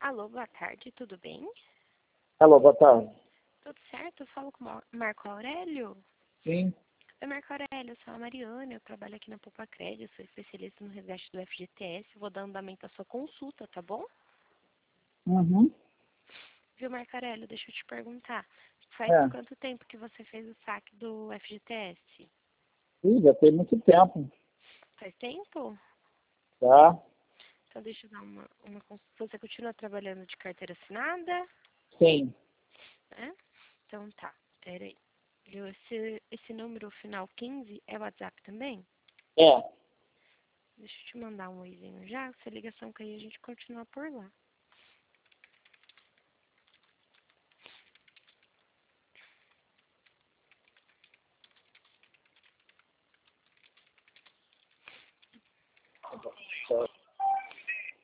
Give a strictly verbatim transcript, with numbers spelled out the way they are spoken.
Alô, boa tarde, tudo bem? Alô, boa tarde. Tudo certo? Eu falo com o Mar- Marco Aurélio? Sim. Oi, Marco Aurélio, eu sou a Mariana, eu trabalho aqui na Poupa Crédito, sou especialista no resgate do F G T S, vou dar andamento à sua consulta, tá bom? Uhum. Viu, Marco Aurélio, deixa eu te perguntar, faz É. quanto tempo que você fez o saque do F G T S? Ih, já tem muito tempo. Faz tempo? Tá? Então deixa eu dar uma, uma consulta. Você continua trabalhando de carteira assinada? Sim. Né? Então tá, peraí. Viu, esse, esse número final quinze é o WhatsApp também? É. Deixa eu te mandar um oizinho já. Se a ligação cair, a gente continua por lá.